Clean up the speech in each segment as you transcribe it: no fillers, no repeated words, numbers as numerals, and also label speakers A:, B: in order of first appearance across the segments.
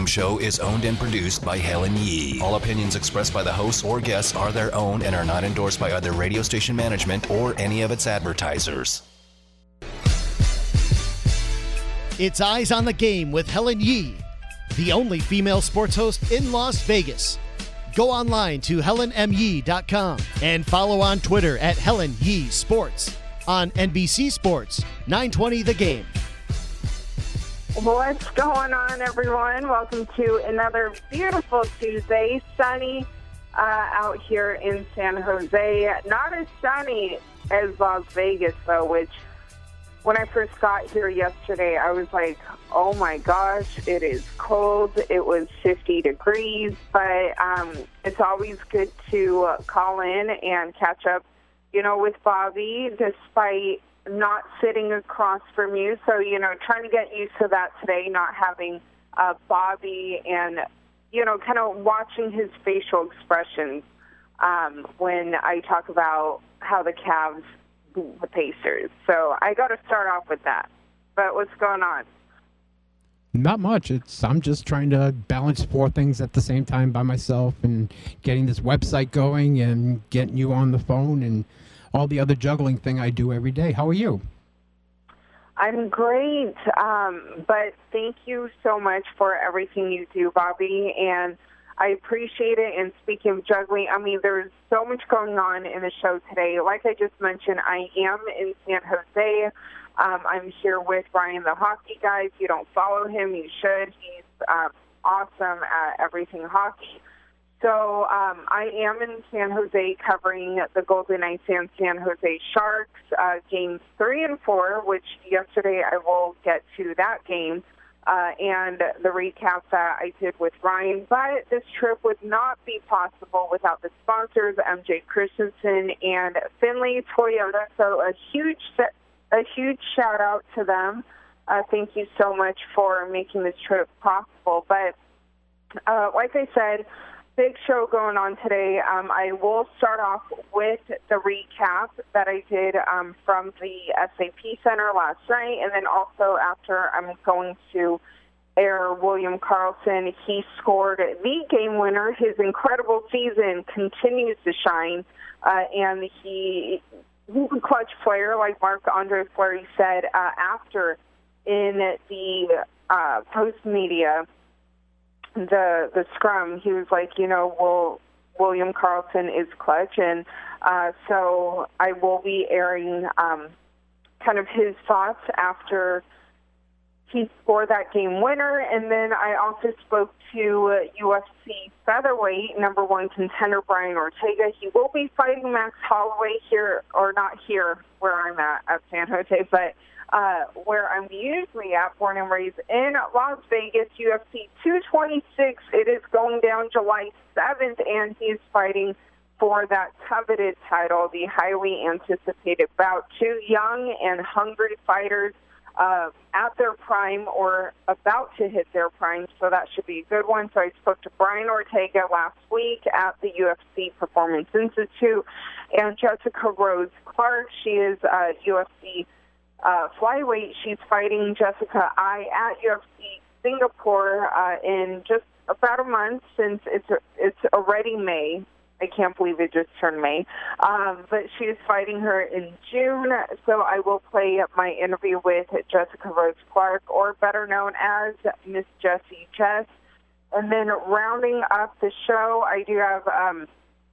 A: Game Show is owned and produced by Helen Yee. All opinions expressed by the hosts or guests are their own and are not endorsed by either radio station management or any of its advertisers.
B: It's Eyes on the Game with Helen Yee, the only female sports host in Las Vegas. Go online to helenmyee.com and follow on Twitter at Helen Yee Sports on NBC Sports 920 The Game.
C: What's going on, everyone? Welcome to another beautiful Tuesday. Sunny out here in San Jose. Not as sunny as Las Vegas, though, which when I first got here yesterday, I was like, oh my gosh, it is cold. It was 50 degrees, but it's always good to call in and catch up, with Bobby, despite not sitting across from you. So, trying to get used to that today, not having Bobby and, kind of watching his facial expressions when I talk about how the Cavs the Pacers. So I got to start off with that. But what's going on?
D: Not much. I'm just trying to balance 4 things at the same time by myself and getting this website going and getting you on the phone and all the other juggling thing I do every day. How are you?
C: I'm great. But thank you so much for everything you do, Bobby. And I appreciate it. And speaking of juggling, there's so much going on in the show today. Like I just mentioned, I am in San Jose. I'm here with Ryan the Hockey Guy. If you don't follow him, you should. He's awesome at everything hockey. So I am in San Jose covering the Golden Knights and San Jose Sharks, games 3 and 4, which yesterday I will get to that game. And the recap that I did with Ryan. But this trip would not be possible without the sponsors, MJ Christensen and Finley Toyota. So a huge shout out to them. Thank you so much for making this trip possible. But like I said, big show going on today. I will start off with the recap that I did from the SAP Center last night, and then also after I'm going to air William Karlsson. He scored the game winner. His incredible season continues to shine, and he's a clutch player, like Marc-Andre Fleury said after in the post-media the scrum. He was like, William Karlsson is clutch, and so I will be airing kind of his thoughts after he scored that game winner. And then I also spoke to UFC featherweight number 1 contender Brian Ortega. He will be fighting Max Holloway here, or not here where I'm at San Jose, but where I'm usually at, born and raised in Las Vegas, UFC 226. It is going down July 7th, and he's fighting for that coveted title, the highly anticipated bout. 2 young and hungry fighters at their prime or about to hit their prime, so that should be a good one. So I spoke to Brian Ortega last week at the UFC Performance Institute, and Jessica Rose Clark. She is UFC flyweight. She's fighting Jessica Ai at UFC Singapore in just about a month, since it's already May. I can't believe it just turned May. But she's fighting her in June, so I will play my interview with Jessica Rose Clark, or better known as Miss Jessie Jess. And then rounding up the show, I do have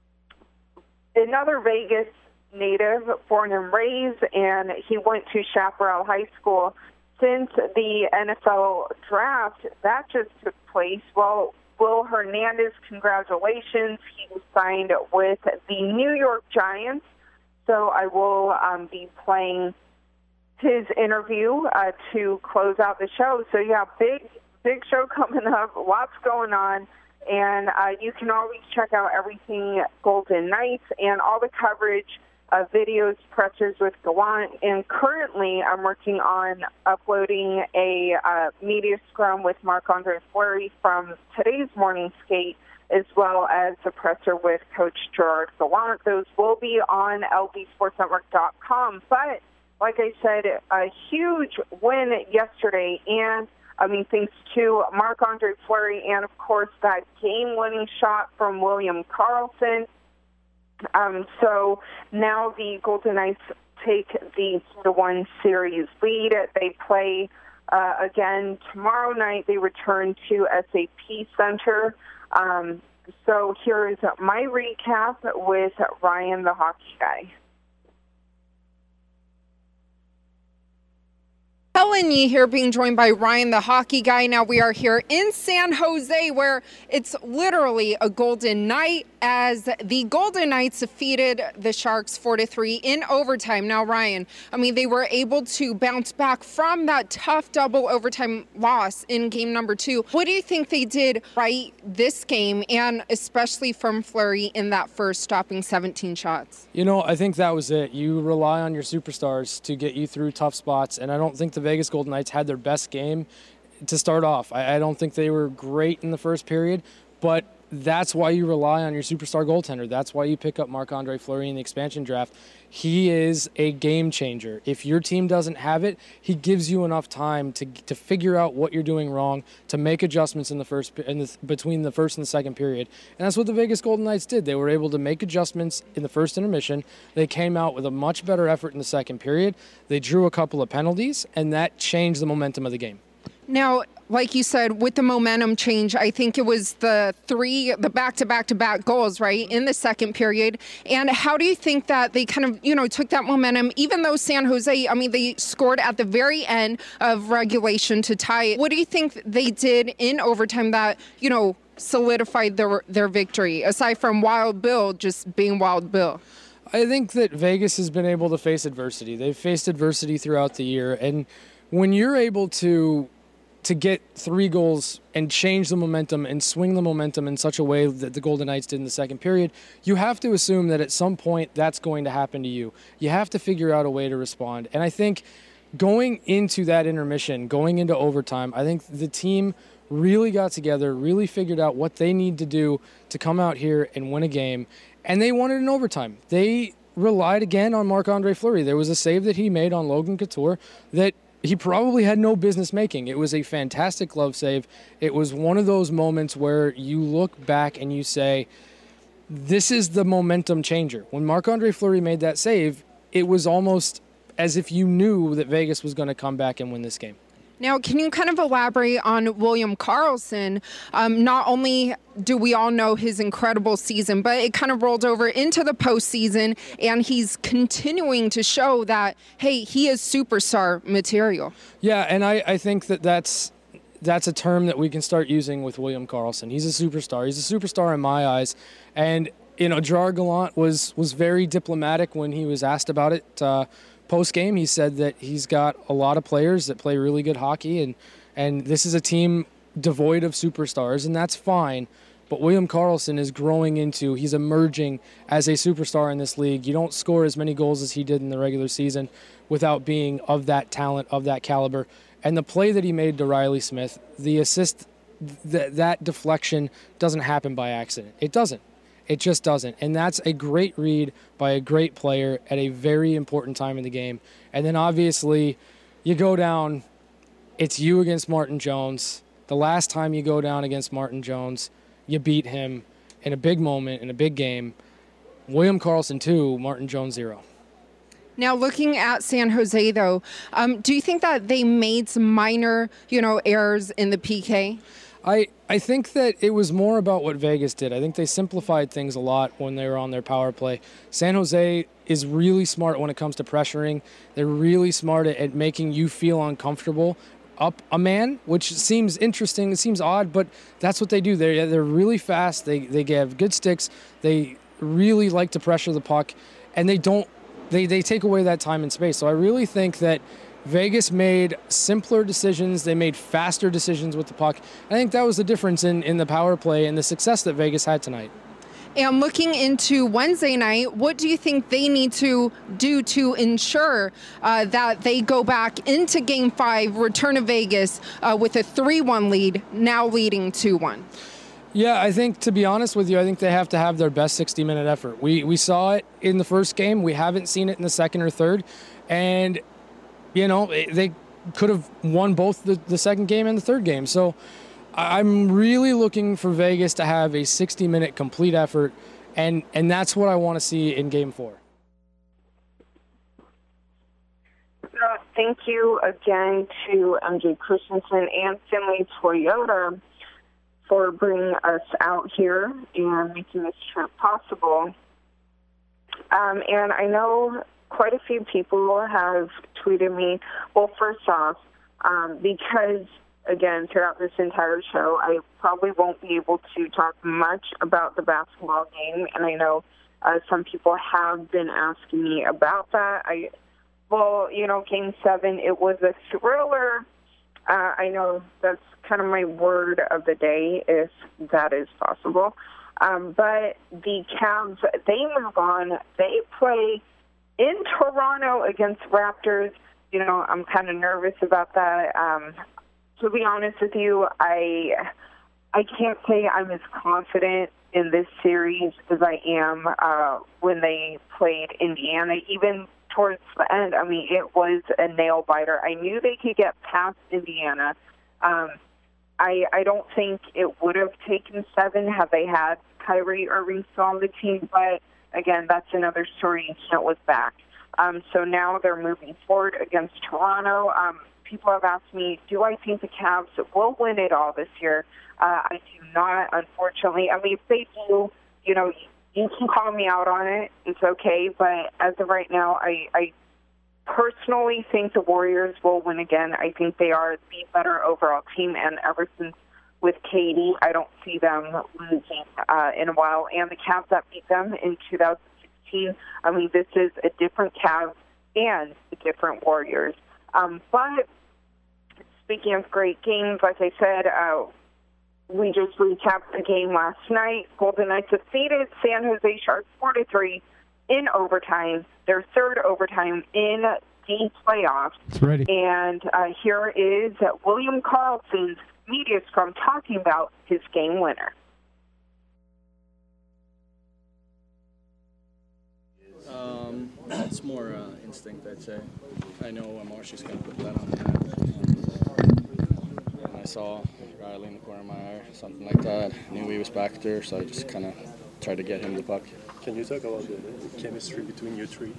C: another Vegas native, born and raised, and he went to Chaparral High School. Since the NFL draft that just took place, well, Will Hernandez, congratulations. He was signed with the New York Giants. So I will be playing his interview to close out the show. So, yeah, big show coming up, lots going on. And you can always check out everything Golden Knights and all the coverage, videos, pressers with Gallant. And currently I'm working on uploading a media scrum with Marc-Andre Fleury from today's morning skate, as well as the presser with Coach Gerard Gallant. Those will be on lbsportsnetwork.com. But like I said, a huge win yesterday, and thanks to Marc-Andre Fleury and, of course, that game-winning shot from William Karlsson. So now the Golden Knights take the 1 series lead. They play again tomorrow night. They return to SAP Center. So here is my recap with Ryan, the hockey guy.
E: Helen Yee here, being joined by Ryan, the hockey guy. Now we are here in San Jose, where it's literally a golden night, as the Golden Knights defeated the Sharks 4-3 in overtime. Now, Ryan, they were able to bounce back from that tough double overtime loss in game number 2. What do you think they did right this game, and especially from Fleury in that first, stopping 17 shots?
F: I think that was it. You rely on your superstars to get you through tough spots, and I don't think the Vegas Golden Knights had their best game to start off. I don't think they were great in the first period, but that's why you rely on your superstar goaltender. That's why you pick up Marc-Andre Fleury in the expansion draft. He is a game changer. If your team doesn't have it, he gives you enough time to figure out what you're doing wrong, to make adjustments between the first and the second period. And that's what the Vegas Golden Knights did. They were able to make adjustments in the first intermission. They came out with a much better effort in the second period. They drew a couple of penalties, and that changed the momentum of the game.
E: Now, like you said, with the momentum change, I think it was the back-to-back-to-back goals, right, in the second period. And how do you think that they kind of, took that momentum, even though San Jose, they scored at the very end of regulation to tie it? What do you think they did in overtime that, solidified their victory, aside from Wild Bill just being Wild Bill?
F: I think that Vegas has been able to face adversity. They've faced adversity throughout the year. And when you're able to get 3 goals and change the momentum and swing the momentum in such a way that the Golden Knights did in the second period, you have to assume that at some point that's going to happen to you. You have to figure out a way to respond. And I think going into that intermission, going into overtime, I think the team really got together, really figured out what they need to do to come out here and win a game. And they won it in overtime. They relied again on Marc-Andre Fleury. There was a save that he made on Logan Couture that he probably had no business making. It was a fantastic glove save. It was one of those moments where you look back and you say, this is the momentum changer. When Marc-Andre Fleury made that save, it was almost as if you knew that Vegas was going to come back and win this game.
E: Now, can you kind of elaborate on William Karlsson? Not only do we all know his incredible season, but it kind of rolled over into the postseason, and he's continuing to show that, hey, he is superstar material.
F: Yeah, and I think that's a term that we can start using with William Karlsson. He's a superstar. He's a superstar in my eyes. And, Gerard Gallant was very diplomatic when he was asked about it. Post-game, he said that he's got a lot of players that play really good hockey, and this is a team devoid of superstars, and that's fine. But William Karlsson is he's emerging as a superstar in this league. You don't score as many goals as he did in the regular season without being of that talent, of that caliber. And the play that he made to Riley Smith, the assist, that deflection doesn't happen by accident. It doesn't. It just doesn't. And that's a great read by a great player at a very important time in the game. And then obviously you go down, it's you against Martin Jones. The last time you go down against Martin Jones, you beat him in a big moment, in a big game. William Karlsson 2, Martin Jones 0.
E: Now, looking at San Jose, though, do you think that they made some minor, errors in the PK?
F: I think that it was more about what Vegas did. I think they simplified things a lot when they were on their power play. San Jose is really smart when it comes to pressuring. They're really smart at making you feel uncomfortable up a man, which seems interesting. It seems odd, but that's what they do. They're really fast. They have good sticks. They really like to pressure the puck, and they take away that time and space. So I really think that Vegas made simpler decisions. They made faster decisions with the puck. I think that was the difference in the power play and the success that Vegas had tonight.
E: And looking into Wednesday night, what do you think they need to do to ensure that they go back into Game 5, return to Vegas with a 3-1 lead, now leading 2-1?
F: Yeah, I think, to be honest with you, I think they have to have their best 60-minute effort. We saw it in the first game. We haven't seen it in the second or third. And they could have won both the second game and the third game. So I'm really looking for Vegas to have a 60-minute complete effort, and that's what I want to see in Game 4.
C: Thank you again to MJ Christensen and Finley Toyota for bringing us out here and making this trip possible. And I know quite a few people have tweeted me. Well, first off, because, again, throughout this entire show, I probably won't be able to talk much about the basketball game, and I know some people have been asking me about that. Well, you know, Game 7, it was a thriller. I know that's kind of my word of the day, if that is possible. But the Cavs, they move on. They play in Toronto against Raptors. You know, I'm kind of nervous about that. To be honest with you, I can't say I'm as confident in this series as I am when they played Indiana. Even towards the end, I mean, it was a nail-biter. I knew they could get past Indiana. I don't think it would have taken 7 had they had Kyrie Irving still on the team, but, again, that's another story. You can't look back. So now they're moving forward against Toronto. People have asked me, do I think the Cavs will win it all this year? I do not, unfortunately. I mean, if they do, you know, you can call me out on it. It's okay. But as of right now, I personally think the Warriors will win again. I think they are the better overall team. And ever since with KD, I don't see them losing in a while. And the Cavs that beat them in 2016, I mean, this is a different Cavs and a different Warriors. But speaking of great games, like I said, we just recapped the game last night. Golden Knights defeated San Jose Sharks 4-3 in overtime, their third overtime in the playoffs.
D: It's ready.
C: And here is William Karlsson's media scrum talking about his game winner.
G: It's more instinct, I'd say. I know Marshy's going to put that on the map. And I saw Riley in the corner of my eye, something like that. Knew he was back there, so I just kind of tried to get him the puck.
H: Can you talk about the chemistry between you three?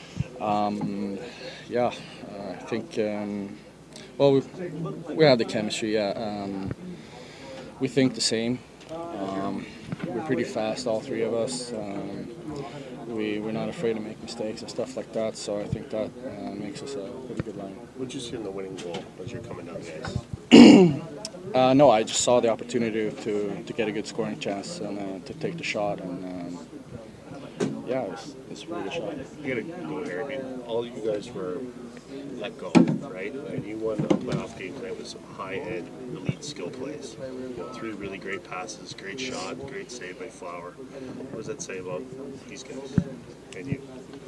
G: Yeah, I think, well, we have the chemistry, yeah. We think the same. We're pretty fast, all three of us. We're not afraid to make mistakes and stuff like that, so I think that makes us a pretty good line.
H: What did you see in the winning goal as you're coming down the ice?
G: No, I just saw the opportunity to get a good scoring chance and to take the shot, and yeah, it's a really good shot.
H: You gotta go here. I mean, all you guys were let go, right? And you won a playoff game tonight with some high-end elite skill plays. You know, 3 really great passes, great shot, great save by Flower. What does that say about these guys and you?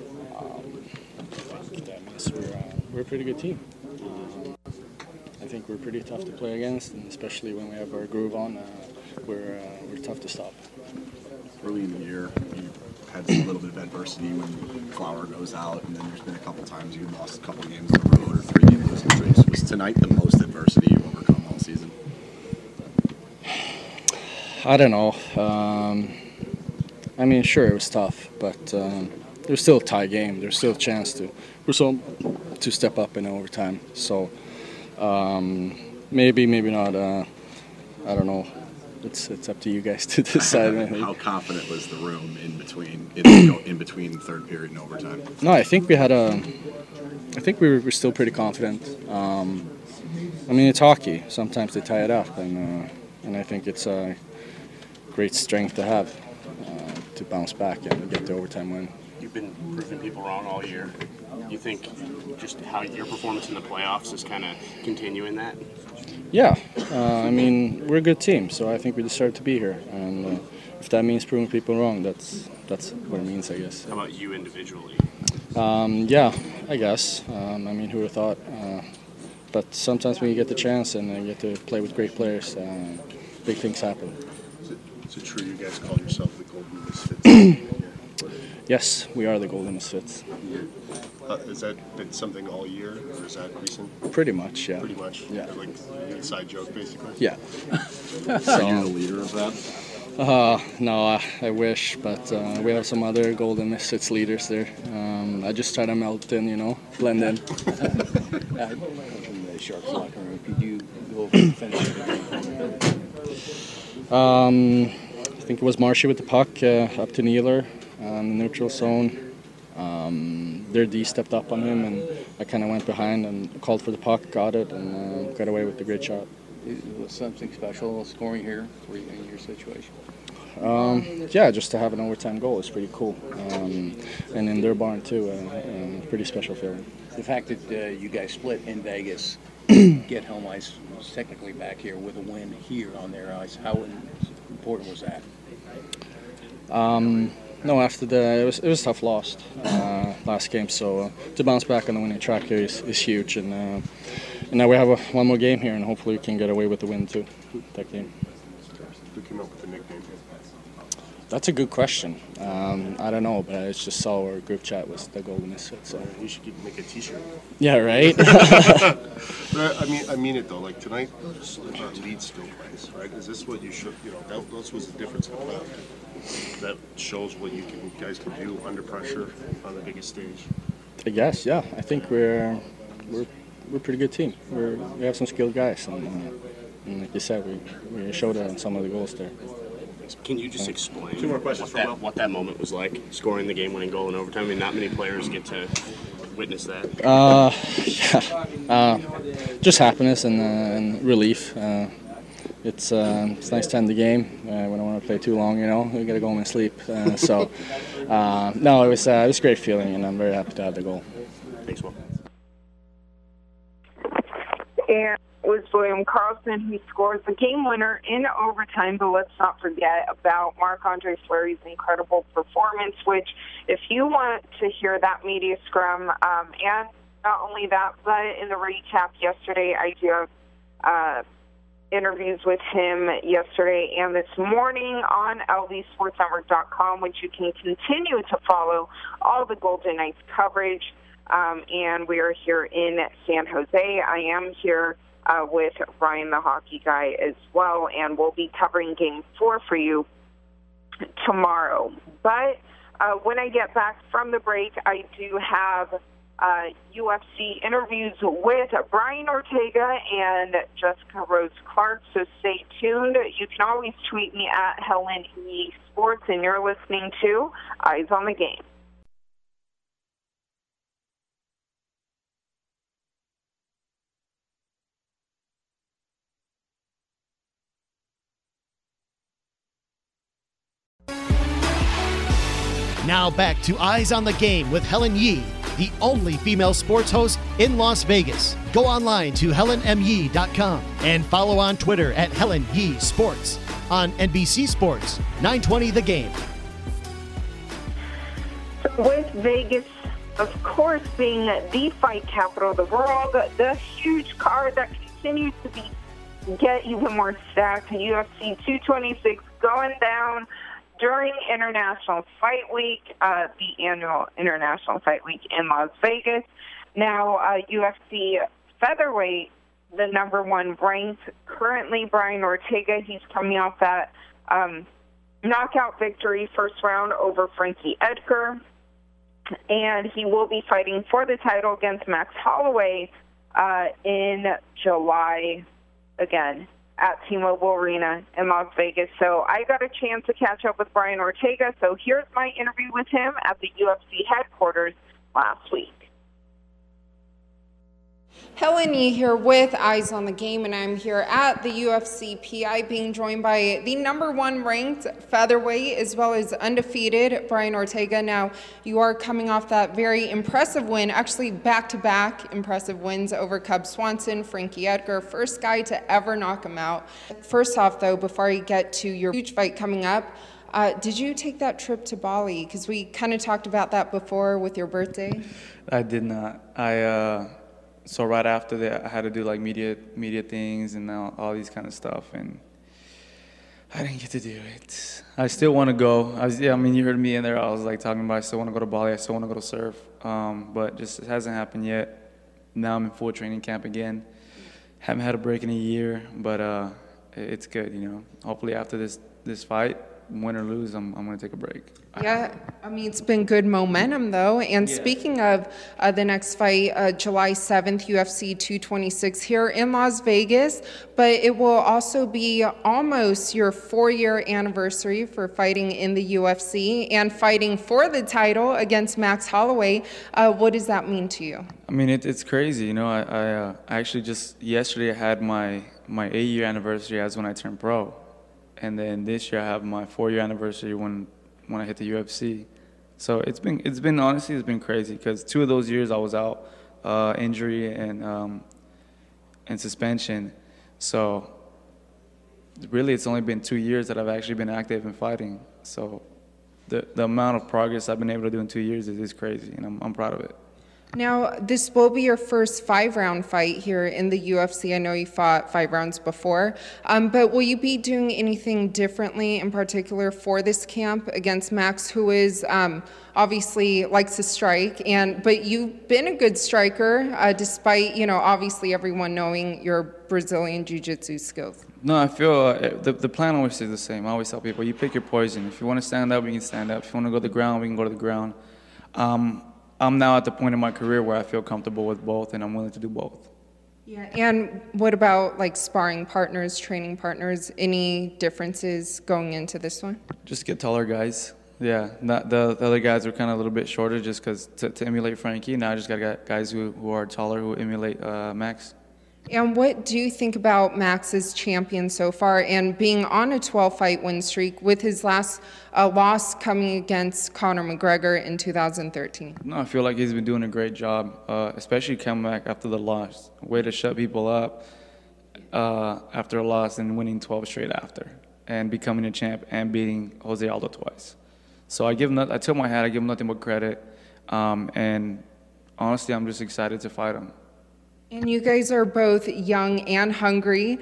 G: I think that means we're a pretty good team. I think we're pretty tough to play against, and especially when we have our groove on, we're tough to stop.
I: Early in the year, you had a little bit of adversity when Flower goes out, and then there's been a couple times you lost a couple games in a row or 3 game losing streaks. Was tonight the most adversity you've overcome all season?
G: I don't know. I mean, sure, it was tough, but there's still a tie game. There's still a chance to step up in overtime. So maybe not. I don't know. It's up to you guys to decide.
I: How confident was the room in between third period and overtime?
G: No, I think we had I think we were still pretty confident. I mean, it's hockey. Sometimes they tie it up, and I think it's a great strength to have to bounce back and get the overtime win.
H: You've been proving people wrong all year. You think just how your performance in the playoffs is kind of continuing that?
G: Yeah, I mean, we're a good team, so I think we deserve to be here. And if that means proving people wrong, that's what it means, I guess.
H: How about you individually?
G: Yeah, I guess. I mean, who would have thought? But sometimes when you get the chance and you get to play with great players, big things happen.
H: Is it true you guys call yourself the Golden Misfits?
G: Yes, we are the Golden Misfits.
H: Has that been something all year, or is that recent?
G: Pretty much, yeah.
H: Pretty much.
G: Yeah.
H: Like an inside joke, basically.
G: Yeah.
I: Are you the leader of that?
G: No, I wish, but we have some other Golden Misfits leaders there. I just try to melt in, blend in.
J: From the Sharks locker room, could you go over the finish of the
G: game? I think it was Marshy with the puck up to Nealer in the neutral zone. Their D stepped up on him, and I kind of went behind and called for the puck, got it, and got away with the great shot.
J: Was something special scoring here for you in your situation?
G: Yeah, just to have an overtime goal is pretty cool. And in their barn, too, pretty special feeling.
J: The fact that you guys split in Vegas, get home ice technically back here with a win here on their ice, how important was that?
G: No, after it was a tough loss last game, so to bounce back on the winning track here is huge, and now we have one more game here, and hopefully we can get away with the win too that game.
H: Who came up with the nickname?
G: That's a good question. I don't know, but I just saw our group chat was the Golden Misfits. So
H: you should make a T-shirt.
G: Yeah, right.
H: But I mean it though. Like tonight, lead skill plays, right? Is this what you should? That was the difference in the that shows what you guys can do under pressure on the biggest stage.
G: I guess, yeah. I think we're a pretty good team. We have some skilled guys, and like you said, we showed it on some of the goals there.
K: Can you just explain
H: Two more questions
K: what that moment was like, scoring the game-winning goal in overtime? I mean, not many players get to witness that.
G: Just happiness and relief. It's nice to end the game. We don't want to play too long, We got to go home and sleep. No, it was a great feeling, and I'm very happy to have the goal.
K: Thanks, Will.
C: And it was William Karlsson who scores the game winner in overtime, but let's not forget about Marc-Andre Fleury's incredible performance, which if you want to hear that media scrum, and not only that, but in the recap yesterday, I do have interviews with him yesterday and this morning on lvsportsnetwork.com, which you can continue to follow all the Golden Knights coverage. And we are here in San Jose. I am here with Ryan the Hockey Guy as well, and we'll be covering Game 4 for you tomorrow. But when I get back from the break, I do have UFC interviews with Brian Ortega and Jessica Rose Clark, so stay tuned. You can always tweet me at Helen E. Sports, and you're listening to Eyes on the Game.
B: Now back to Eyes on the Game with Helen Yee, the only female sports host in Las Vegas. Go online to HelenMYee.com and follow on Twitter at Helen Yee Sports. On NBC Sports, 920 The Game.
C: With Vegas, of course, being the fight capital of the world, the huge card that continues to get even more stacked, UFC 226 going down during International Fight Week, the annual International Fight Week in Las Vegas. Now, UFC featherweight, the number one ranked, currently Brian Ortega. He's coming off that knockout victory, first round over Frankie Edgar. And he will be fighting for the title against Max Holloway in July, again, at T-Mobile Arena in Las Vegas. So I got a chance to catch up with Brian Ortega. So here's my interview with him at the UFC headquarters last week.
E: Helen Yee here with Eyes on the Game, and I'm here at the UFC PI being joined by the number one ranked featherweight as well as undefeated Brian Ortega. Now, you are coming off that very impressive win, actually back-to-back impressive wins over Cub Swanson, Frankie Edgar, first guy to ever knock him out. First off, though, before you get to your huge fight coming up, did you take that trip to Bali? Because we kind of talked about that before with your birthday.
L: I did not. So right after that, I had to do like media things and all these kind of stuff, and I didn't get to do it. I still want to go. I mean, you heard me in there. I was like talking about I still want to go to Bali. I still want to go to surf. But just it hasn't happened yet. Now I'm in full training camp again. Haven't had a break in a year, but it's good. You know, hopefully after this fight, win or lose, I'm going to take a break.
E: Yeah, I mean, it's been good momentum, though. And speaking of the next fight, July 7th, UFC 226 here in Las Vegas, but it will also be almost your 4-year anniversary for fighting in the UFC and fighting for the title against Max Holloway. What does that mean to you?
L: I mean, it's crazy. You know, I actually just yesterday I had my 8-year anniversary as when I turned pro. And then this year I have my 4-year anniversary when I hit the UFC. So it's been honestly, it's been crazy because 2 of those years I was out, injury and suspension. So really it's only been 2 years that I've actually been active in fighting. So the amount of progress I've been able to do in 2 years is crazy, and I'm proud of it.
E: Now, this will be your first 5-round fight here in the UFC. I know you fought 5 rounds before, but will you be doing anything differently in particular for this camp against Max, who is obviously likes to strike, but you've been a good striker despite, you know, obviously everyone knowing your Brazilian Jiu-Jitsu skills?
L: No, I feel the plan always stays the same. I always tell people, you pick your poison. If you want to stand up, we can stand up. If you want to go to the ground, we can go to the ground. I'm now at the point in my career where I feel comfortable with both, and I'm willing to do both.
E: Yeah, and what about like sparring partners, training partners? Any differences going into this one?
L: Just get taller guys. Yeah, the other guys are kind of a little bit shorter just because to emulate Frankie. Now I just got guys who are taller who emulate Max.
E: And what do you think about Max's champion so far and being on a 12-fight win streak with his last loss coming against Conor McGregor in 2013?
L: No, I feel like he's been doing a great job, especially coming back after the loss. Way to shut people up after a loss and winning 12 straight after and becoming a champ and beating Jose Aldo twice. So I tip my hat, I give him nothing but credit. And honestly, I'm just excited to fight him.
E: And you guys are both young and hungry.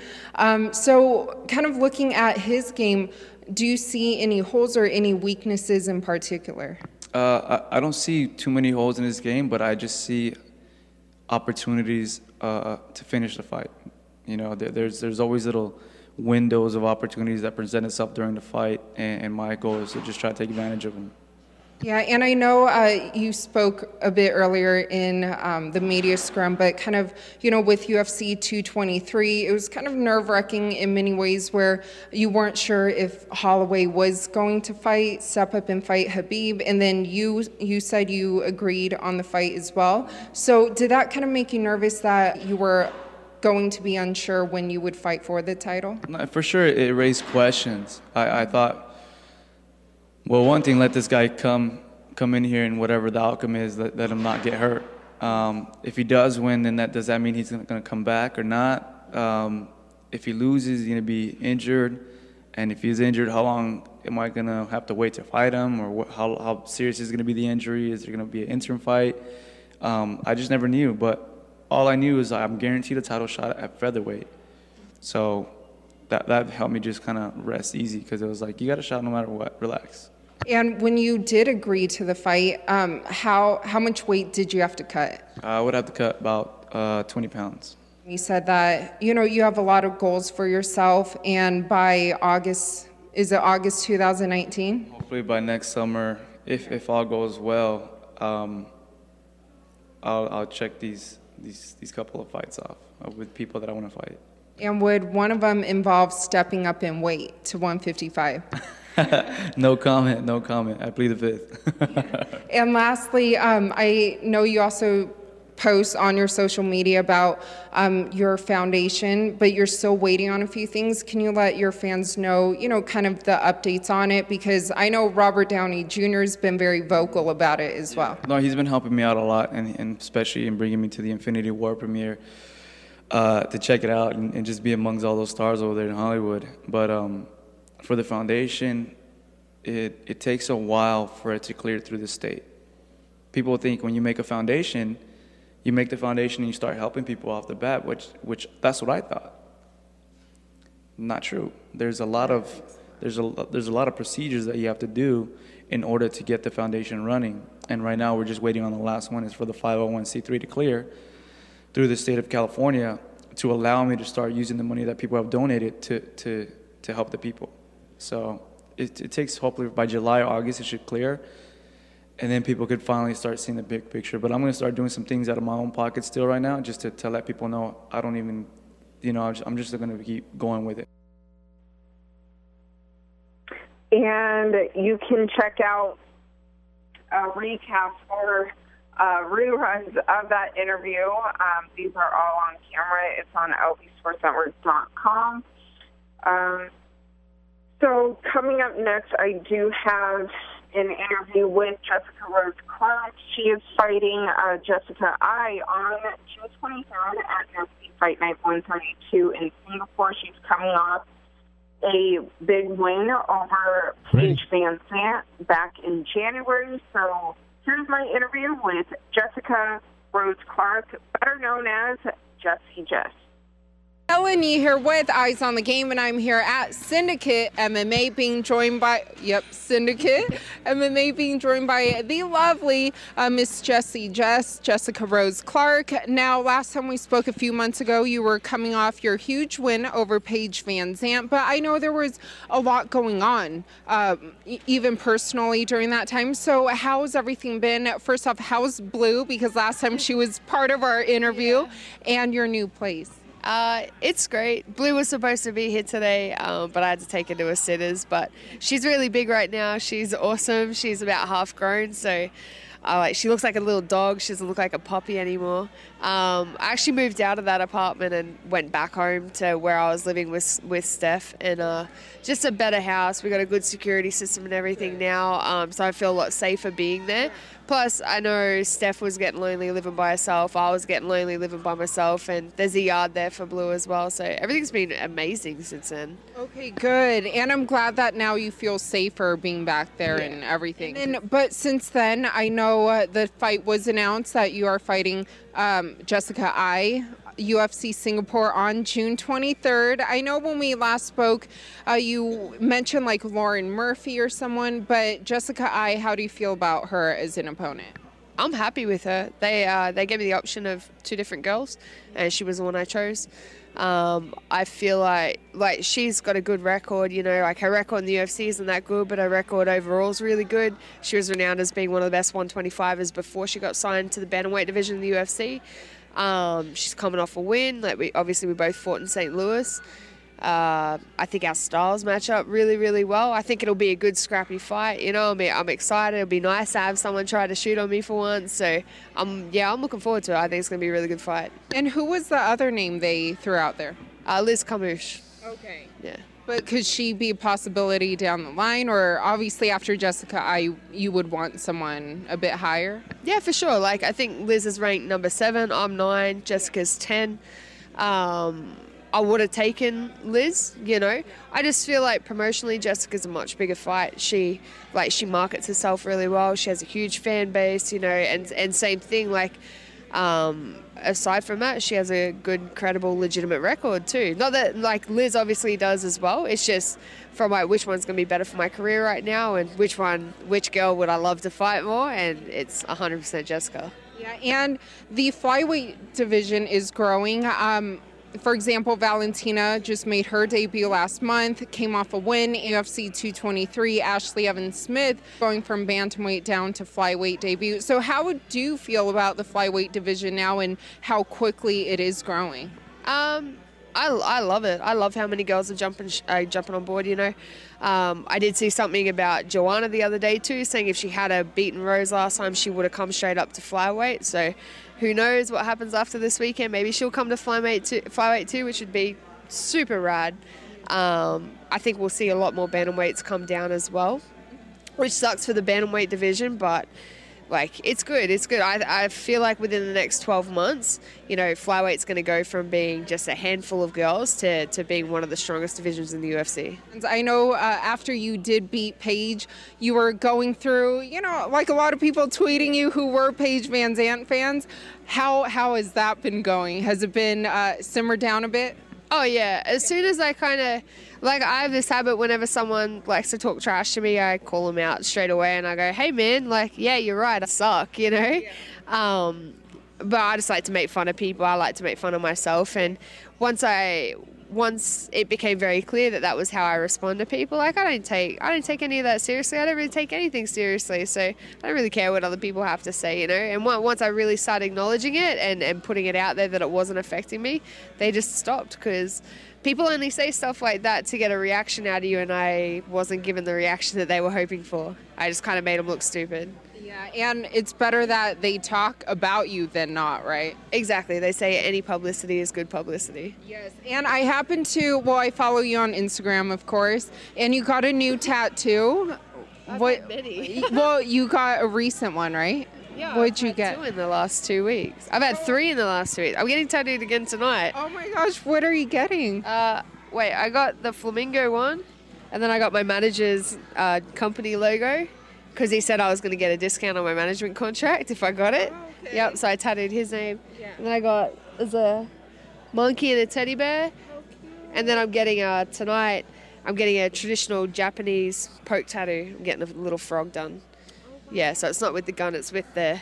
E: So kind of looking at his game, do you see any holes or any weaknesses in particular?
L: I don't see too many holes in his game, but I just see opportunities to finish the fight. You know, there's always little windows of opportunities that present itself during the fight, and my goal is to just try to take advantage of them.
E: Yeah, and I know you spoke a bit earlier in the media scrum, but kind of, you know, with UFC 223, it was kind of nerve-wracking in many ways where you weren't sure if Holloway was going to step up and fight Khabib, and then you said you agreed on the fight as well. So did that kind of make you nervous that you were going to be unsure when you would fight for the title?
L: No, for sure, it raised questions. I thought, well, one thing, let this guy come in here and whatever the outcome is, let him not get hurt. If he does win, then does that mean he's going to come back or not? If he loses, he's going to be injured. And if he's injured, how long am I going to have to wait to fight him? Or how serious is going to be the injury? Is there going to be an interim fight? I just never knew. But all I knew is I'm guaranteed a title shot at featherweight. So that helped me just kind of rest easy because it was like, you got a shot no matter what. Relax.
E: And when you did agree to the fight, how much weight did you have to cut?
L: I would have to cut about 20 pounds.
E: You said that, you know, you have a lot of goals for yourself, and by August, is it August 2019?
L: Hopefully by next summer, if all goes well, I'll check these couple of fights off with people that I want to fight.
E: And would one of them involve stepping up in weight to 155?
L: No comment. I plead the fifth.
E: And lastly, I know you also post on your social media about your foundation, but you're still waiting on a few things. Can you let your fans know, you know, kind of the updates on it? Because I know Robert Downey Jr. has been very vocal about it as well.
L: No, he's been helping me out a lot, and especially in bringing me to the Infinity War premiere to check it out and just be amongst all those stars over there in Hollywood. But for the foundation, it takes a while for it to clear through the state. People think when you make a foundation, you make the foundation and you start helping people off the bat, which that's what I thought. Not true. There's a lot of procedures that you have to do in order to get the foundation running. And right now we're just waiting on the last one. Is for the 501c3 to clear through the state of California to allow me to start using the money that people have donated to help the people. So it takes, hopefully by July or August it should clear, and then people could finally start seeing the big picture. But I'm going to start doing some things out of my own pocket still right now, just to let people know I don't even, I'm just going to keep going with it.
C: And you can check out a recap or reruns of that interview. These are all on camera. It's on lbsportsnetwork.com. So coming up next, I do have an interview with Jessica Rose Clark. She is fighting Jessica Eye on June 23rd at UFC Fight Night 132 in Singapore. She's coming off a big win over Paige Van Zant back in January. So here's my interview with Jessica Rose Clark, better known as Jessie Jess.
E: Helen Yee here with Eyes on the Game, and I'm here at Syndicate MMA being joined by, Syndicate MMA being joined by the lovely Miss Jessica Rose Clark. Now, last time we spoke a few months ago, you were coming off your huge win over Paige Van Zant, but I know there was a lot going on, even personally during that time. So how's everything been? First off, how's Blue? Because last time she was part of our interview, and your new place.
M: It's great. Blue was supposed to be here today, but I had to take her to a sitters. But she's really big right now. She's awesome. She's about half grown, so she looks like a little dog. She doesn't look like a puppy anymore. I actually moved out of that apartment and went back home to where I was living with Steph, and just a better house. We got a good security system and everything now, so I feel a lot safer being there. Plus, I know Steph was getting lonely living by herself. I was getting lonely living by myself, and there's a yard there for Blue as well. So everything's been amazing since then.
E: Okay, good. And I'm glad that now you feel safer being back there and everything. But since then, I know the fight was announced that you are fighting Jessica Eye, UFC Singapore on June 23rd. I know when we last spoke, you mentioned like Lauren Murphy or someone, but Jessica Eye, how do you feel about her as an opponent?
M: I'm happy with her. They gave me the option of two different girls, and she was the one I chose. I feel like she's got a good record, like her record in the UFC isn't that good, but her record overall is really good. She was renowned as being one of the best 125ers before she got signed to the bantamweight division in the UFC. She's coming off a win. We both fought in St. Louis. I think our styles match up really, really well. I think it'll be a good scrappy fight. I'm excited. It'll be nice to have someone try to shoot on me for once. So I'm looking forward to it. I think it's going to be a really good fight.
E: And who was the other name they threw out there?
M: Liz Carmouche.
E: Okay.
M: Yeah.
E: But could she be a possibility down the line? Or obviously after Jessica, you would want someone a bit higher?
M: Yeah, for sure. I think Liz is ranked number 7. I'm 9. Jessica's 10. I would have taken Liz, I just feel like promotionally Jessica's a much bigger fight. She markets herself really well. She has a huge fan base, and same thing, aside from that, she has a good, credible, legitimate record too. Not that Liz obviously does as well. It's just from which one's going to be better for my career right now, and which girl would I love to fight more, and it's 100% Jessica.
E: Yeah, and the flyweight division is growing. For example, Valentina just made her debut last month, came off a win, UFC 223, Ashley Evans-Smith, going from bantamweight down to flyweight debut. So how do you feel about the flyweight division now and how quickly it is growing?
M: I love it. I love how many girls are jumping on board, I did see something about Joanna the other day too, saying if she had beaten Rose last time, she would have come straight up to flyweight. So who knows what happens after this weekend? Maybe she'll come to flyweight too, which would be super rad. I think we'll see a lot more bantamweights come down as well, which sucks for the bantamweight division, but it's good. It's good. I feel like within the next 12 months, flyweight's going to go from being just a handful of girls to being one of the strongest divisions in the UFC.
E: I know after you did beat Paige, you were going through, like a lot of people tweeting you who were Paige Van Zant fans. How has that been going? Has it been simmered down a bit?
M: Oh, yeah. As soon as I kind of, like, I have this habit whenever someone likes to talk trash to me, I call them out straight away and I go, hey, man, like, yeah, you're right, I suck, you know? Yeah. But I just like to make fun of people. I like to make fun of myself. And once it became very clear that was how I respond to people, like, I don't take any of that seriously. I don't really take anything seriously. So I don't really care what other people have to say, you know? And once I really started acknowledging it and putting it out there that it wasn't affecting me, they just stopped, because people only say stuff like that to get a reaction out of you, and I wasn't given the reaction that they were hoping for. I just kind of made them look stupid.
E: Yeah, and it's better that they talk about you than not, right?
M: Exactly. They say any publicity is good publicity.
E: Yes, and I happen to, I follow you on Instagram, of course, and you got a new tattoo.
M: I've had many.
E: Well, you got a recent one, right?
M: Yeah,
E: What'd you get?
M: 2 in the last 2 weeks. I've had 3 in the last 2 weeks. I'm getting tattooed again tonight.
E: Oh my gosh, what are you getting?
M: Wait, I got the flamingo one, and then I got my manager's company logo, because he said I was going to get a discount on my management contract if I got it. Oh, okay. Yep, so I tattooed his name. Yeah. And then I got, there's a monkey and a teddy bear. Oh, and then I'm getting, tonight, I'm getting a traditional Japanese poke tattoo. I'm getting a little frog done. Yeah, so it's not with the gun, it's with the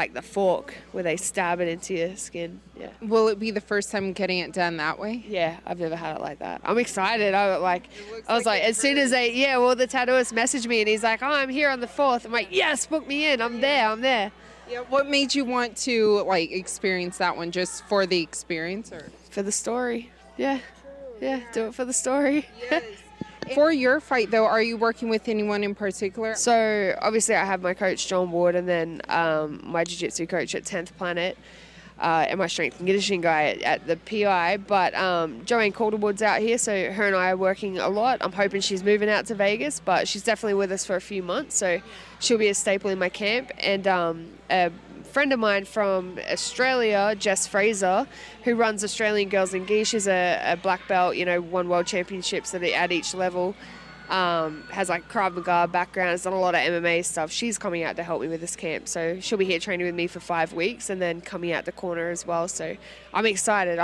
M: fork where they stab it into your skin. Yeah.
E: Will it be the first time getting it done that way?
M: Yeah, I've never had it like that. I'm excited. I was like, as soon as the tattooist messaged me and he's like, oh, I'm here on the 4th. I'm like, yes, book me in. I'm there.
E: Yeah. What made you want to experience that one? Just for the experience, or
M: for the story? Yeah. Yeah. Do it for the story.
E: Yes. For your fight, though, are you working with anyone in particular?
M: So, obviously, I have my coach, John Wood, and then my jiu-jitsu coach at 10th Planet, and my strength and conditioning guy at the PI. But Joanne Calderwood's out here, so her and I are working a lot. I'm hoping she's moving out to Vegas, but she's definitely with us for a few months, so she'll be a staple in my camp. And a friend of mine from Australia, Jess Fraser, who runs Australian Girls in Gi. She's a black belt, won world championships at each level, has Krav Maga background, has done a lot of MMA stuff. She's coming out to help me with this camp, so she'll be here training with me for 5 weeks and then coming out the corner as well. So I'm excited.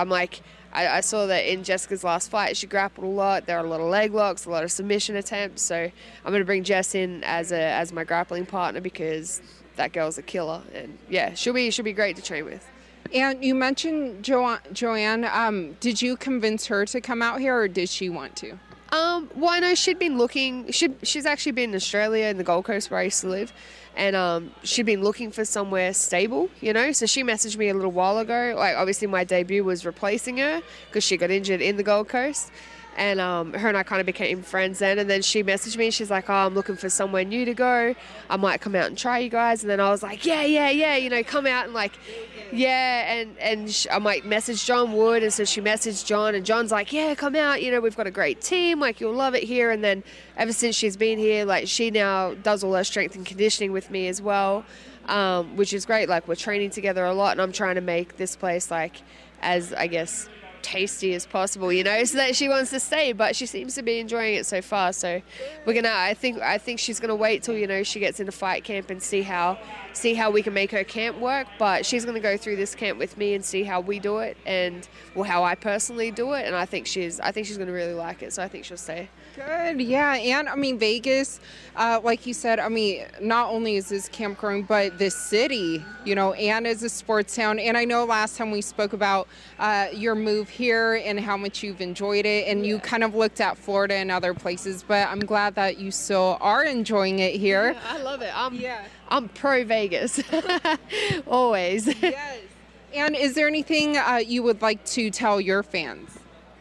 M: I saw that in Jessica's last fight, she grappled a lot. There are a lot of leg locks, a lot of submission attempts. So I'm going to bring Jess in as my grappling partner, because that girl's a killer, and yeah, she'll be great to train with.
E: And you mentioned Joanne. Did you convince her to come out here, or did she want to?
M: Well, I know she'd been looking. She's actually been in Australia, in the Gold Coast where I used to live, and she'd been looking for somewhere stable, So she messaged me a little while ago. Obviously my debut was replacing her because she got injured in the Gold Coast. And her and I kind of became friends then. And then she messaged me. She's like, oh, I'm looking for somewhere new to go. I might come out and try you guys. And then I was like, yeah, come out and And I might message John Wood. And so she messaged John. And John's like, yeah, come out. We've got a great team. You'll love it here. And then ever since she's been here, she now does all her strength and conditioning with me as well, which is great. We're training together a lot. And I'm trying to make this place, as, I guess, tasty as possible, so that she wants to stay, but she seems to be enjoying it so far. So we're gonna, I think she's gonna wait till she gets into fight camp and see how we can make her camp work. But she's gonna go through this camp with me and see how we do it, and how I personally do it. And I think she's gonna really like it. So I think she'll stay.
E: Good, yeah. And Vegas, like you said, not only is this camp growing, but this city, and as a sports town. And I know last time we spoke about your move here and how much you've enjoyed it, and you kind of looked at Florida and other places, but I'm glad that you still are enjoying it here.
M: Yeah, I love it. I'm pro Vegas, always.
E: Yes. And is there anything you would like to tell your fans?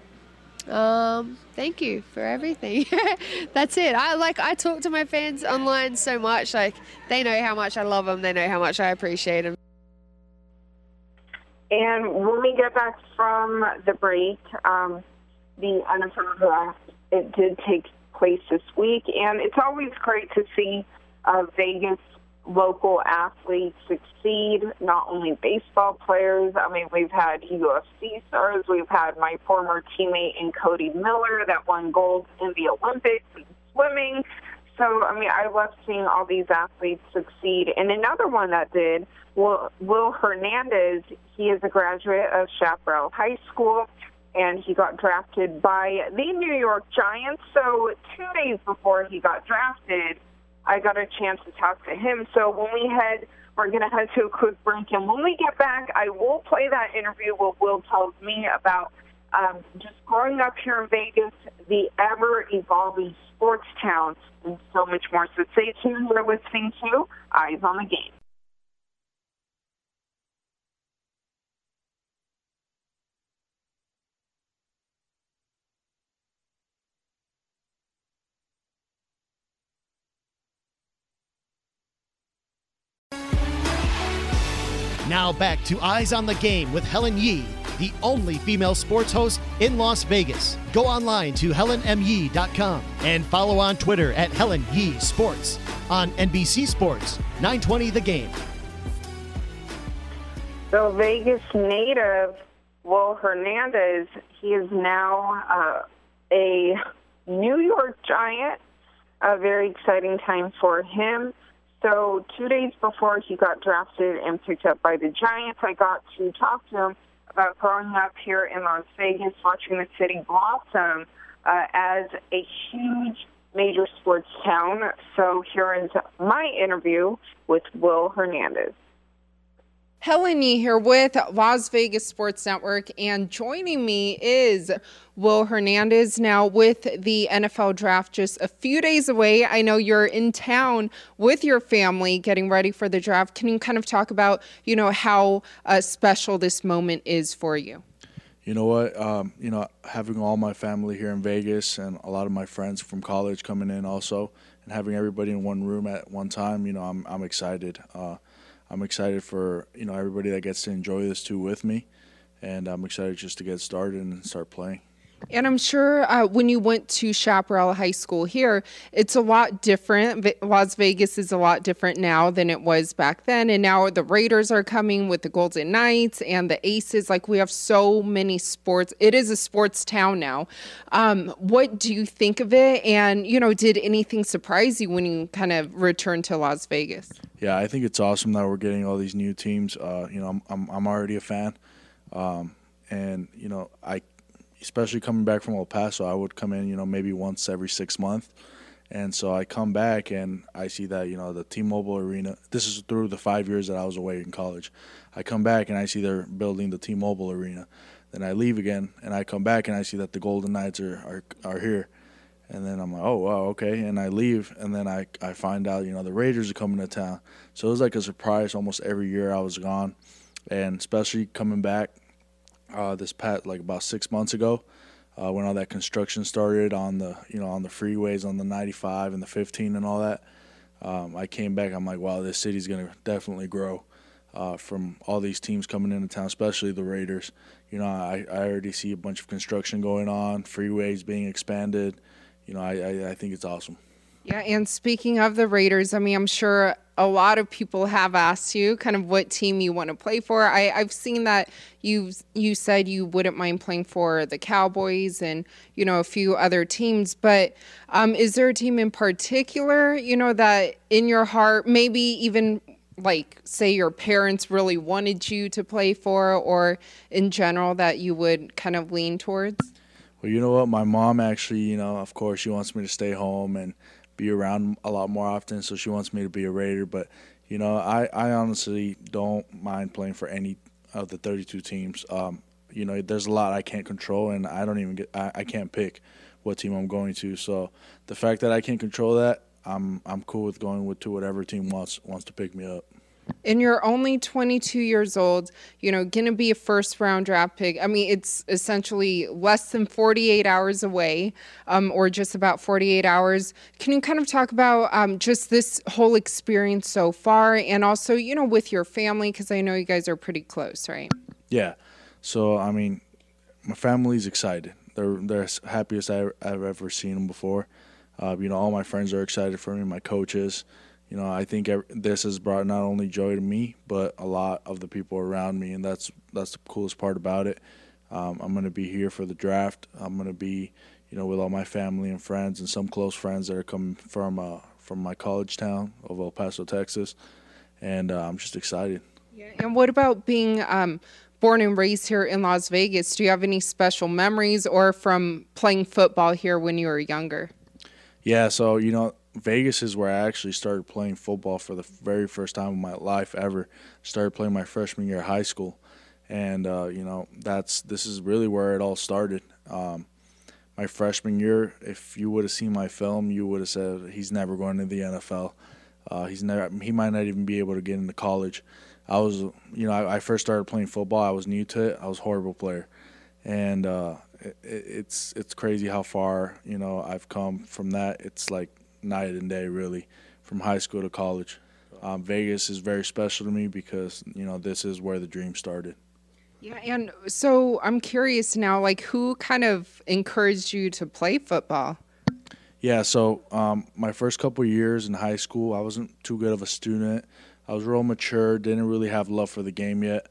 M: Thank you for everything. That's it. I talk to my fans online so much. They know how much I love them. They know how much I appreciate them.
C: And when we get back from the break, the NFL draft, it did take place this week, and it's always great to see Vegas local athletes succeed, not only baseball players. We've had UFC stars. We've had my former teammate in Cody Miller that won gold in the Olympics in swimming. So, I love seeing all these athletes succeed. And another one that did, Will Hernandez, he is a graduate of Chaparral High School, and he got drafted by the New York Giants. So 2 days before he got drafted, I got a chance to talk to him. So we're going to head to a quick break, and when we get back, I will play that interview where Will tells me about just growing up here in Vegas, the ever-evolving sports town, and so much more. So stay tuned. You're listening to Eyes on the Game.
B: Now back to Eyes on the Game with Helen Yee, the only female sports host in Las Vegas. Go online to HelenMYee.com and follow on Twitter at Helen Yee Sports on NBC Sports 920 The Game.
C: So Vegas native Will Hernandez, he is now a New York Giant. A very exciting time for him. So 2 days before he got drafted and picked up by the Giants, I got to talk to him about growing up here in Las Vegas, watching the city blossom as a huge major sports town. So here is my interview with Will Hernandez.
E: Helen Yee here with Las Vegas Sports Network, and joining me is Will Hernandez. Now, with the NFL draft just a few days away, I know you're in town with your family getting ready for the draft. Can you kind of talk about, how special this moment is for you?
N: You know what? Having all my family here in Vegas and a lot of my friends from college coming in also, and having everybody in one room at one time, I'm excited. I'm excited for, everybody that gets to enjoy this too with me, and I'm excited just to get started and start playing.
E: And I'm sure when you went to Chaparral High School here, it's a lot different. Las Vegas is a lot different now than it was back then. And now the Raiders are coming with the Golden Knights and the Aces. Like, we have so many sports. It is a sports town now. What do you think of it? And, did anything surprise you when you kind of returned to Las Vegas?
N: Yeah, I think it's awesome that we're getting all these new teams. I'm already a fan. And, especially coming back from El Paso, I would come in, maybe once every 6 months. And so I come back and I see that, the T-Mobile Arena, this is through the 5 years that I was away in college. I come back and I see they're building the T-Mobile Arena. Then I leave again and I come back and I see that the Golden Knights are here. And then I'm like, oh, wow, okay. And I leave and then I find out, the Raiders are coming to town. So it was like a surprise almost every year I was gone. And especially coming back, this past about 6 months ago, when all that construction started on the on the freeways, on the 95 and the 15 and all that, I came back. I'm like, wow, this city's gonna definitely grow from all these teams coming into town, especially the Raiders. I already see a bunch of construction going on, freeways being expanded. I think it's awesome.
E: Yeah, and speaking of the Raiders, I'm sure a lot of people have asked you kind of what team you want to play for. I've seen that you said you wouldn't mind playing for the Cowboys and, a few other teams. But is there a team in particular, that in your heart, maybe even say your parents really wanted you to play for, or in general that you would kind of lean towards?
N: Well, you know what? My mom actually, of course, she wants me to stay home and be around a lot more often, so she wants me to be a Raider. But, I honestly don't mind playing for any of the 32 teams. There's a lot I can't control, and I can't pick what team I'm going to. So the fact that I can't control that, I'm cool with going to whatever team wants to pick me up.
E: And you're only 22 years old, going to be a first-round draft pick. It's essentially less than 48 hours away, or just about 48 hours. Can you kind of talk about just this whole experience so far, and also, with your family, because I know you guys are pretty close, right?
N: Yeah. So, my family's excited. They're happiest I've ever seen them before. All my friends are excited for me, my coaches. I think this has brought not only joy to me, but a lot of the people around me, and that's the coolest part about it. I'm going to be here for the draft. I'm going to be, with all my family and friends and some close friends that are coming from my college town of El Paso, Texas, and I'm just excited.
E: Yeah. And what about being born and raised here in Las Vegas. Do you have any special memories or from playing football here when you were younger?
N: Yeah, so, Vegas is where I actually started playing football for the very first time in my life ever. Started playing my freshman year of high school. And, this is really where it all started. My freshman year, if you would have seen my film, you would have said he's never going to the NFL. He might not even be able to get into college. I first started playing football. I was new to it. I was a horrible player. And it's crazy how far, I've come from that. It's like night and day, really, from high school to college. Vegas is very special to me because, this is where the dream started.
E: Yeah, and so I'm curious now, who kind of encouraged you to play football?
N: Yeah, so my first couple of years in high school, I wasn't too good of a student. I was real mature, didn't really have love for the game yet.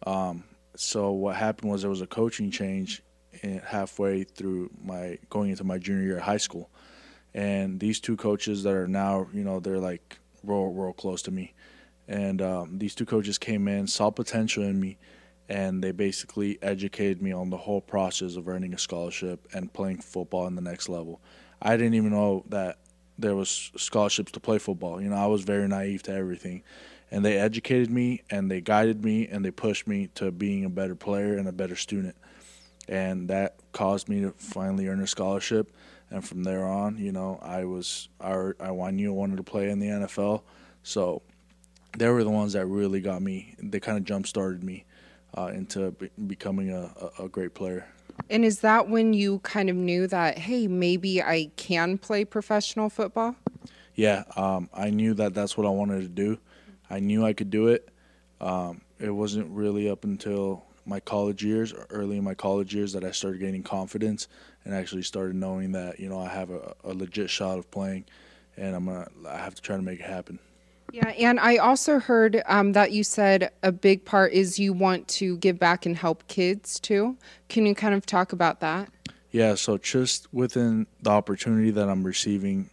N: So what happened was there was a coaching change halfway through going into my junior year of high school. And these two coaches that are now, they're like real close to me. And these two coaches came in, saw potential in me, and they basically educated me on the whole process of earning a scholarship and playing football in the next level. I didn't even know that there was scholarships to play football. I was very naive to everything. And they educated me, and they guided me, and they pushed me to being a better player and a better student. And that caused me to finally earn a scholarship. And from there on, I knew I wanted to play in the NFL. So they were the ones that really got me. They kind of jump-started me into becoming a great player.
E: And is that when you kind of knew that, hey, maybe I can play professional football?
N: Yeah, I knew that that's what I wanted to do. I knew I could do it. It wasn't really up until my college years, or early in my college years, that I started gaining confidence and actually started knowing that, I have a legit shot of playing, and I have to try to make it happen.
E: Yeah, and I also heard that you said a big part is you want to give back and help kids too. Can you kind of talk about that?
N: Yeah, so just within the opportunity that I'm receiving,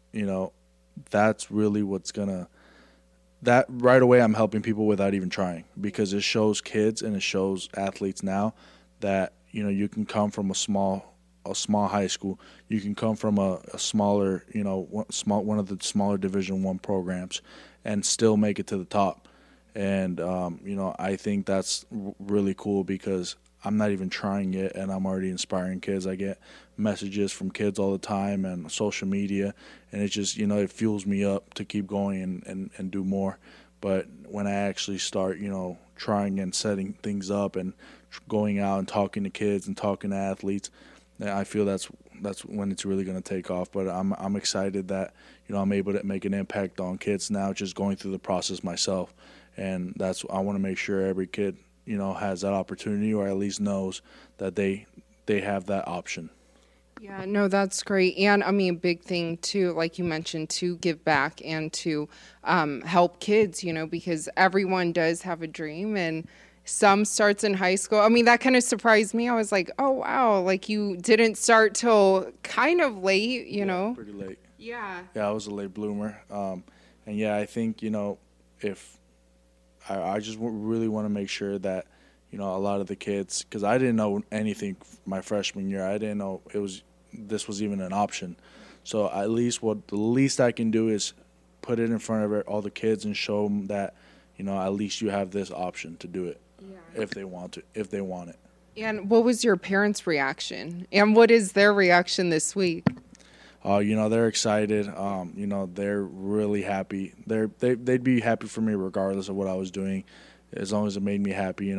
N: that's really what's that right away I'm helping people without even trying, because it shows kids and it shows athletes now that, you can come from a small high school, you can come from a smaller, one of the smaller Division I programs and still make it to the top. And, I think that's really cool because I'm not even trying it and I'm already inspiring kids. I get messages from kids all the time and social media, and it just, it fuels me up to keep going and do more. But when I actually start, trying and setting things up and going out and talking to kids and talking to athletes, I feel that's when it's really going to take off. But I'm excited that, I'm able to make an impact on kids now, just going through the process myself. And I want to make sure every kid, has that opportunity, or at least knows that they have that option.
E: Yeah, no, that's great. And a big thing too, like you mentioned, to give back and to help kids, because everyone does have a dream, and some starts in high school. That kind of surprised me. I was like, oh, wow, like you didn't start till kind of late,
N: Yeah, pretty late.
E: Yeah.
N: Yeah, I was a late bloomer. And yeah, I think, if I just really want to make sure that, a lot of the kids, because I didn't know anything my freshman year. I didn't know this was even an option. So at least the least I can do is put it in front of all the kids and show them that, at least you have this option to do it if they want it.
E: And what was your parents' reaction? And what is their reaction this week?
N: They're excited. They're really happy. They'd be happy for me regardless of what I was doing, as long as it made me happy.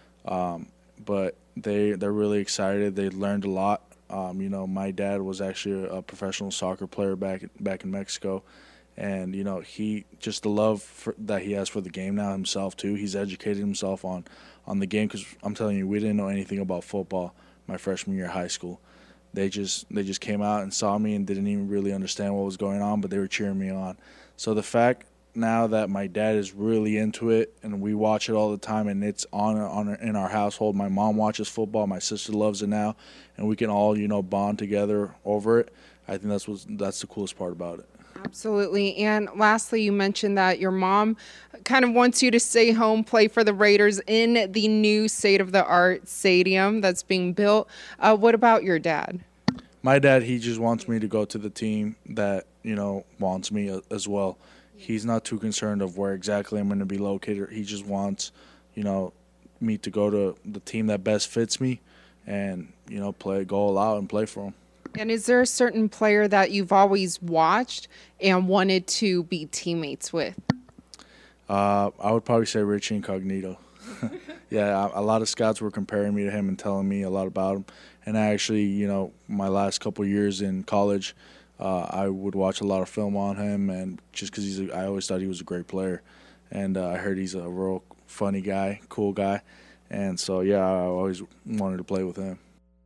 N: But they're really excited. They learned a lot. My dad was actually a professional soccer player back in Mexico, and he just the love that he has for the game now himself too. He's educated himself on the game, because I'm telling you, we didn't know anything about football my freshman year of high school. They just came out and saw me and didn't even really understand what was going on, but they were cheering me on. So the fact now that my dad is really into it and we watch it all the time and it's on in our household, my mom watches football, my sister loves it now, and we can all bond together over it. I think that's the coolest part about it.
E: Absolutely. And lastly, you mentioned that your mom kind of wants you to stay home, play for the Raiders in the new state-of-the-art stadium that's being built. What about your dad?
N: My dad, he just wants me to go to the team that, wants me as well. He's not too concerned of where exactly I'm going to be located. He just wants, me to go to the team that best fits me and, go all out and play for him.
E: And is there a certain player that you've always watched and wanted to be teammates with?
N: I would probably say Richie Incognito. Yeah, a lot of scouts were comparing me to him and telling me a lot about him. And I actually, my last couple of years in college, I would watch a lot of film on him, and just because I always thought he was a great player. And I heard he's a real funny guy, cool guy. And so, yeah, I always wanted to play with him.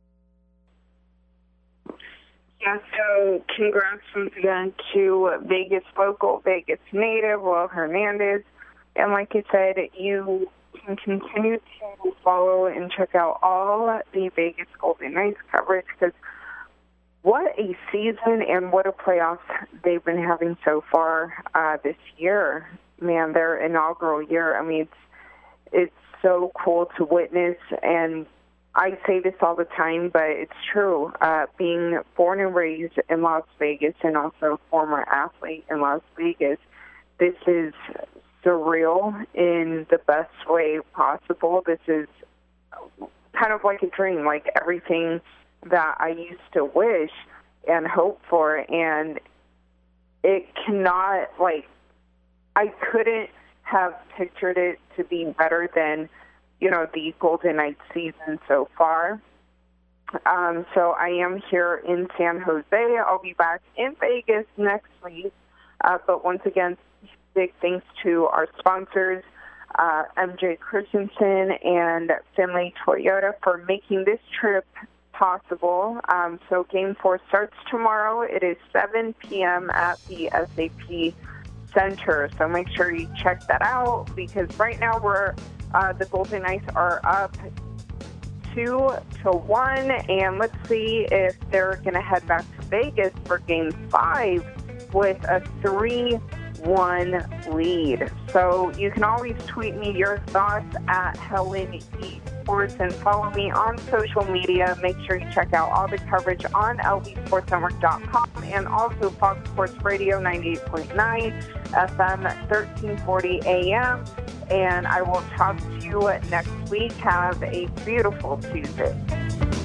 C: Yeah, so congrats once again to Vegas local, Vegas native, Will Hernandez. And like I said, you can continue to follow and check out all the Vegas Golden Knights coverage, because what a season and what a playoffs they've been having so far this year. Man, their inaugural year. I mean, it's so cool to witness, and I say this all the time, but it's true. Being born and raised in Las Vegas and also a former athlete in Las Vegas, this is surreal in the best way possible. This is kind of like a dream, like everything that I used to wish and hope for, and it cannot, I couldn't have pictured it to be better than the Golden Knights season so far. So I am here in San Jose. I'll be back in Vegas next week. But once again, big thanks to our sponsors, MJ Christensen and Finley Toyota, for making this trip possible. So Game 4 starts tomorrow. It is 7 p.m. at the SAP Center. So make sure you check that out, because right now the Golden Knights are up 2-1, and let's see if they're going to head back to Vegas for Game 5 with a 3-1 lead. So you can always tweet me your thoughts at Helen E. Sports and follow me on social media. Make sure you check out all the coverage on lvsportsnetwork.com and also Fox Sports Radio 98.9 FM 1340 AM. And I will talk to you next week. Have a beautiful Tuesday.